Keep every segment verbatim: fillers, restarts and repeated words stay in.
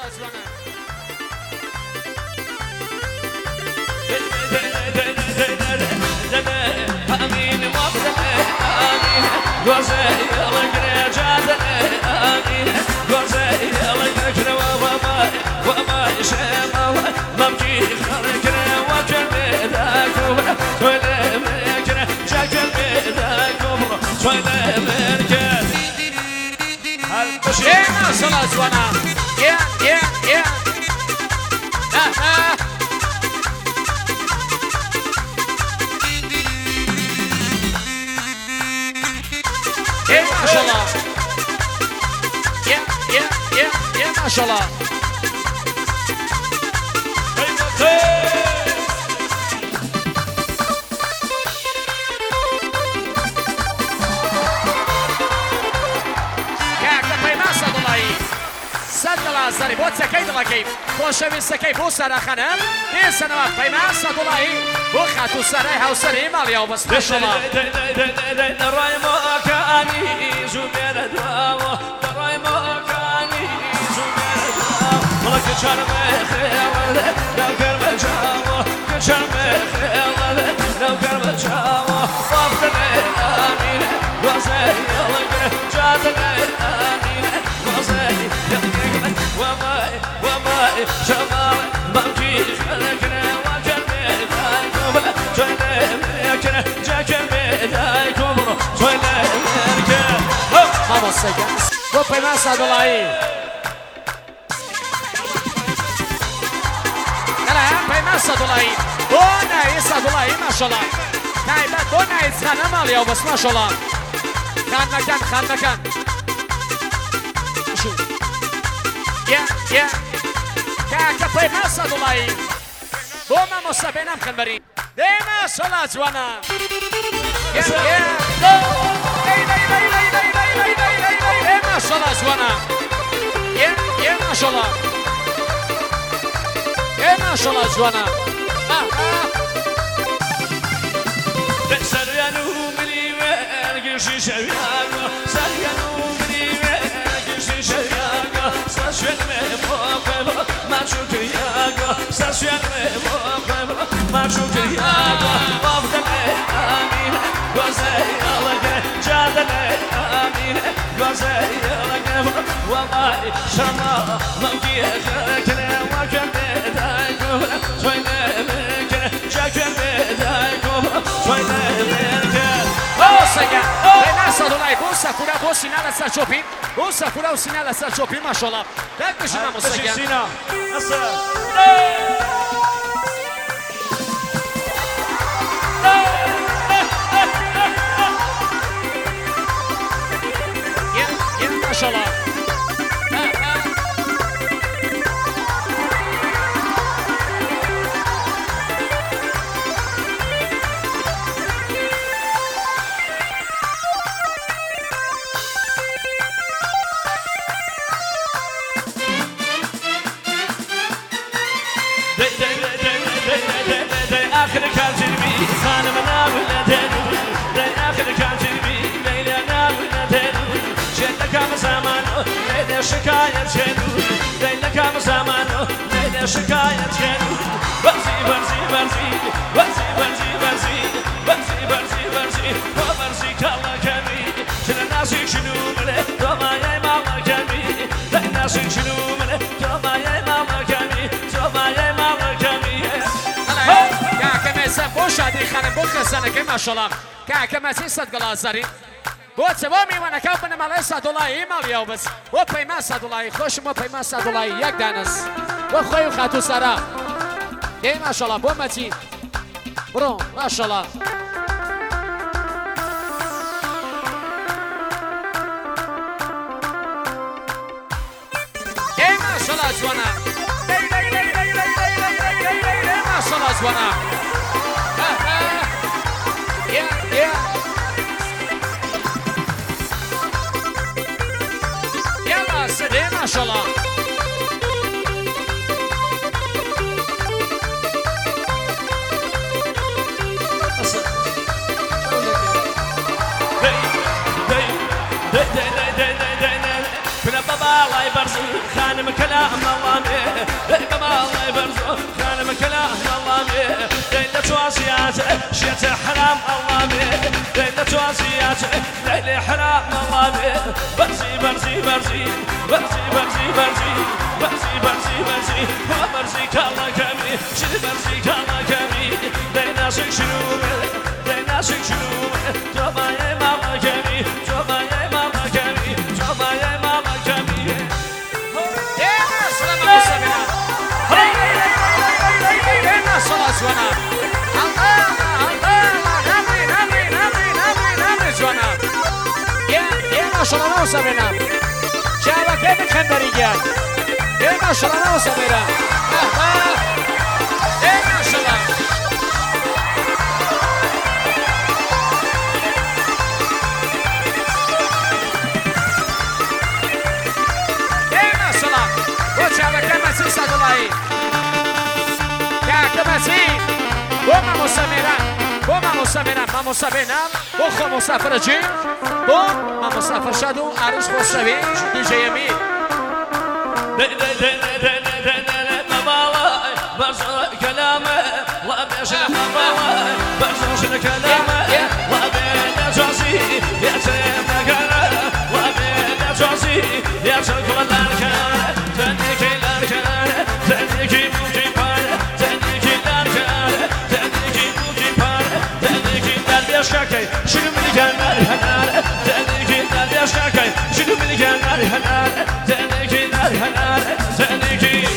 شاء زوانا آمين آمين جوزي الله جاد آمين جوزي الله كره وما وما شمال ممكي خركره وكل ذاك ولا مكره شكل ذاك ولا مكره ايه ما شاء الله زوانا يا يا يا ها ها ايه ما شاء الله يا يا يا يا ما شاء الله سري بۆ چەکەی دڵەکەی خۆشەویستەکەی بۆ سەرەخەنم دێسەنەوە پەیمان سەدوڵایی بۆ خاتوو سەرای هاوسەری ماڵیاو بەس ماشەڵڵا ڕای مۆکانی زوبێرە دواوە ڕای مۆکانی زوبێرە دواوە وڵە کچەرمە خێڵە لەو گەرمە جاوە کچەرمە خێڵە لەو گەرمە جاوە وەفتەنێ ئامینە وەزەی ئەڵەگرە جادەنێ ئامینە وەزەی ئەڵەگرە وەمای وەمای شەماڵ بەمکی خەلەکرە وەکەرمێ دایکۆبە جۆینێ مێکرە جەکەرمێ دایکۆبڕۆ جۆینێ مێرکە مامۆستەکە بۆ پەیمان سەدوڵایی گەلایە پەیمان سەدوڵایی بۆ ناوی سەدوڵایی ماشەڵڵا تایبەت بۆ ناوی خانە ماڵیاو بەس ماشەڵڵا خانەکان خانەکان يا يا كاكا پەیمان سەدوڵایی بۆ مامۆستا بێنام خەنبەری دێمە شەڵا جوانە يا يا لەی لەی لەی لەی لەی لەی لەی لەی لەی لەی لەی ماشەڵا جوانە يا يا ماشەڵا يا ماشەڵا جوانە سەریان و ملیوێ گشتی شەویانە سەریان و ملیوێ گشتی شەویانە سەرشوێنمێ بۆ ماچووکریاگە سەرشوێنمێ بۆ ماچووکریاگە وەفتەنێ ئامینە گۆزەی ئەڵەگرە جادەنێ ئامینە گۆزەی ئەڵەگرە وەڵای شەما مەمکیە خەرەکرە وەکەمێ دایکۆبە جۆینێ مێکرە جەکەمێ دایکۆبە جۆینێ مێرکە ئۆسەگە پەیمان سەدوڵایی بۆ سەکورە بۆ سینا لەسەر چۆپین بۆ سەکورە و سینا لەسەر چۆپین ماشەڵڵا دەکبژی مامۆستەگە سینا ئەسە يا يا ماشەڵڵا آخر كاتبي خانم ناوي ندينو آخر كاتبي ليلى ناوي ندينو شد كام زمانو ليلى شكاية شنو ليلى كام زمانو ليلى شكاية شنو برزي برزي برزي برزي برزي برزي برزي برزي برزي وبرزي كلا كمي شن الناس شنو مله توما يا ماما كمي الناس شنو مله توما يا ماما كمي توما يا ماما كمي سەر بۆ شادی خانم بۆ خێزانەکەی ماشەڵڵا کاکە مەچی سەد گڵازەری بۆ چ بۆ میوانەکە و بنەماڵەی سەدوڵایی ماڵیاو بس بۆ پەیمان سەدوڵایی خۆشم بۆ پەیمان سەدوڵایی یەک دانس بۆ خۆی و خاتوو سەرا دێ ماشەڵڵا بۆ مەچی بڕۆ ماشەڵڵا دێ ماشەڵڵا جوانە لەی لەی لەی لەی لەی لەی لەی لەی لەی لەی ماشەڵڵا جوانە Yeah, yeah. يلا سيدي ما شاء الله. بابا الله برزو خانم كلام الله بما الله برزو خانم كلام الله ليلة تواسيات شيت حرام الله ليلة تواسيات ليلة حرام الله برزي برزي برزي برزي برزي برزي برزي برزي برزي برزي كالله كمي شد برزي كالله كمي ليلة شنو ليلة شنو توبا يا ماما كمي توبا يا ماما كمي توبا يا ماما كمي صلاة جوانا الله الله نامي نامي نامي نامي نامي جوانا يا يا ما شاء الله وسبنا شابك كيف خبريات يا ما شاء الله وسبنا الله يا ما شاء الله يا ما شاء الله وشابك كيف تسعد الله كمسي وما مسافرة وما مسافرة ما مسافرة وخو مسافر جي وما مسافر شادو عروس خوشبي دي جي يمين كلامه لا بيشرح مبالغ برزوش كلامه لا بين جوزي يا سيدنا كلامه لا بين جوزي يا سيدنا كلامه تنيكي لاركانه تنيكي موجي بانه تنيكي لاركانه تنيكي موجي بانه تنيكي لاركانه شنو من جمال هنانه تنيكي لاركانه شنو من جمال هنانه تنيكي لاركانه تنيكي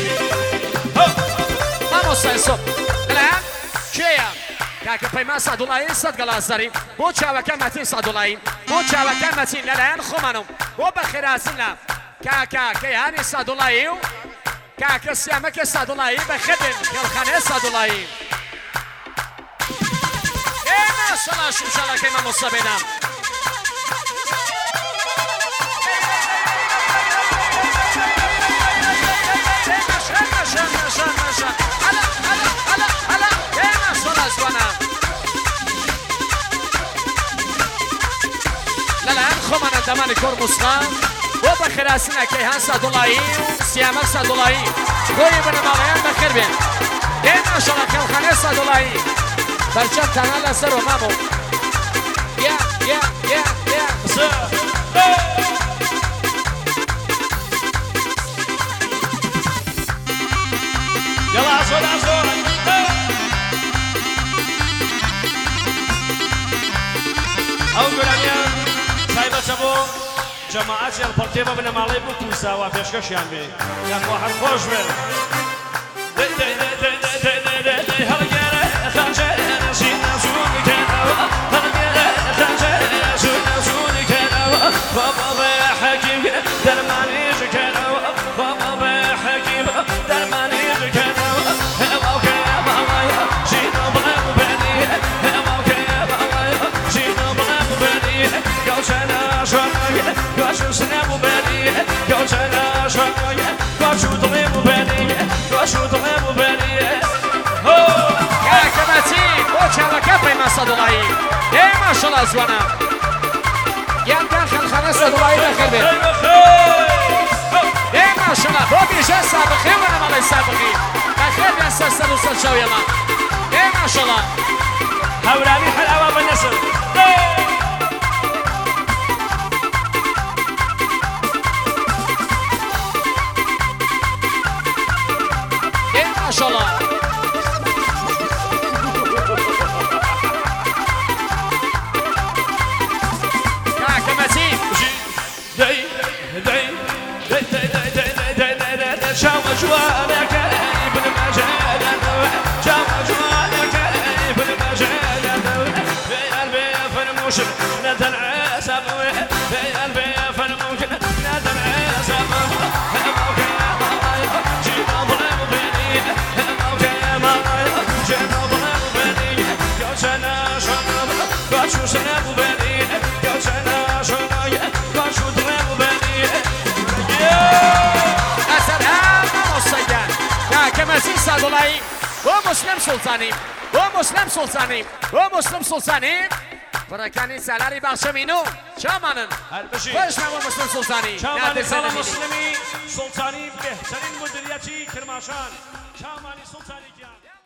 سنسو الآن شيء كاك بيما سادولاين صدق الأزري بوشا وكمتين سادولاين بوشا وكمتين الآن خمانو وبخراسنا كاكا كيهاني سادولاين كاك سيامك سادولاين بخدم كالخانة سادولاين كيما صلاة شمشالة كيما مصابنا خمانه دمان کور مسخان و بخراسنا کیهان سادولایی سیامک سادولایی کوی بنمایان بخیر بین این ماشاءالله کلخانه سادولایی برچم تنها لسر و مامو یا یا یا یا يلا عصور عصور أول الأيام سايبة سبو جماعات البرتيبة من مالي بوكوسا وفيشكش يعني كان واحد خوش بين دي دي دي دي دي دي دي هالجيرة خانجة نسينا سوني كنوا هالجيرة خانجة نسينا سوني كنوا بابا بيا حكيم درماني كنوا بابا بيا حكيم درماني كنوا Gochana shoya, gochu snemu beni, gochana shoya, gochu tlemu beni, gochu tlemu beni. Oh, ya kamati, gocha la kape masadulai. Eh, mashallah zwana. Ya dakhil khanas sadulai dakhil be. Eh, mashallah, bobi jessa bkhir wa ma lay sabqi. Dakhil ya sasal usal shoya ma. Eh, mashallah. Hawlani halawa بالنسر. ما شاء الله معك متين داي داي داي داي داي داي داي داي شاو جوانك ابن مجال شاو جوانك ابن مجال في قلبي فرموش ندن عسب في قلبي فرموش ندن عسب Gochu snemu beni, gochana shoya, gochu tlemu beni. Asarhan Musayyan, ya kemasi sadolai, o Muslim Sultani, o Muslim Sultani, o Muslim Sultani. بڕەکانی سالاری باشەمین و چامانن هەربژی خۆشمەوە مسلم سوڵتانی چامانی ساڵە مسلمی سوڵتانی بهترین مدیریەتی کرماشان چامانی سوڵتانی گیان